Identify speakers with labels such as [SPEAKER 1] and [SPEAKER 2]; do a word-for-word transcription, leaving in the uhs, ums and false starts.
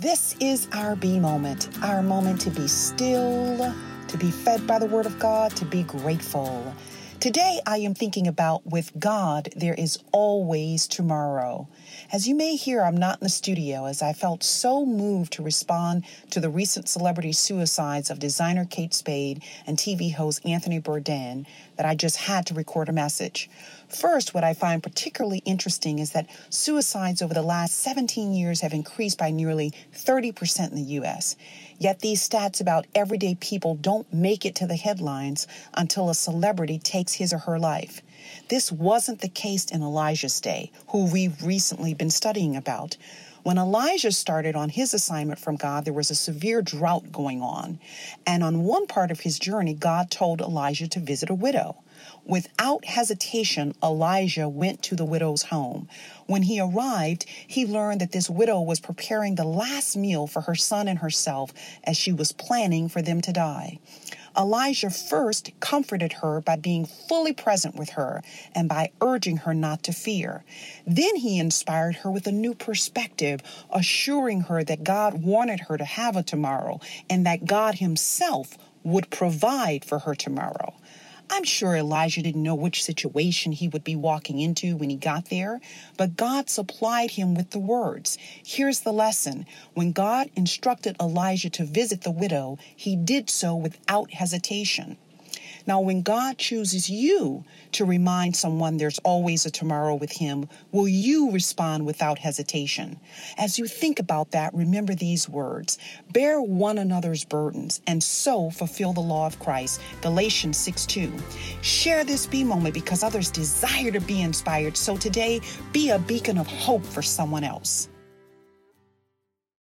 [SPEAKER 1] This is our be moment, our moment to be still, to be fed by the word of God, to be grateful. Today, I am thinking about with God, there is always tomorrow. As you may hear, I'm not in the studio as I felt so moved to respond to the recent celebrity suicides of designer Kate Spade and T V host Anthony Bourdain that I just had to record a message. First, what I find particularly interesting is that suicides over the last seventeen years have increased by nearly thirty percent in the U S. Yet these stats about everyday people don't make it to the headlines until a celebrity takes his or her life. This wasn't the case in Elijah's day, who we've recently been studying about. When Elijah started on his assignment from God, there was a severe drought going on. And on one part of his journey, God told Elijah to visit a widow. Without hesitation, Elijah went to the widow's home. When he arrived, he learned that this widow was preparing the last meal for her son and herself as she was planning for them to die. Elijah first comforted her by being fully present with her and by urging her not to fear. Then he inspired her with a new perspective, assuring her that God wanted her to have a tomorrow and that God himself would provide for her tomorrow. I'm sure Elijah didn't know which situation he would be walking into when he got there, but God supplied him with the words. Here's the lesson. When God instructed Elijah to visit the widow, he did so without hesitation. Now, when God chooses you to remind someone there's always a tomorrow with him, will you respond without hesitation? As you think about that, remember these words. Bear one another's burdens and so fulfill the law of Christ. Galatians six two. Share this be moment because others desire to be inspired. So today, be a beacon of hope for someone else.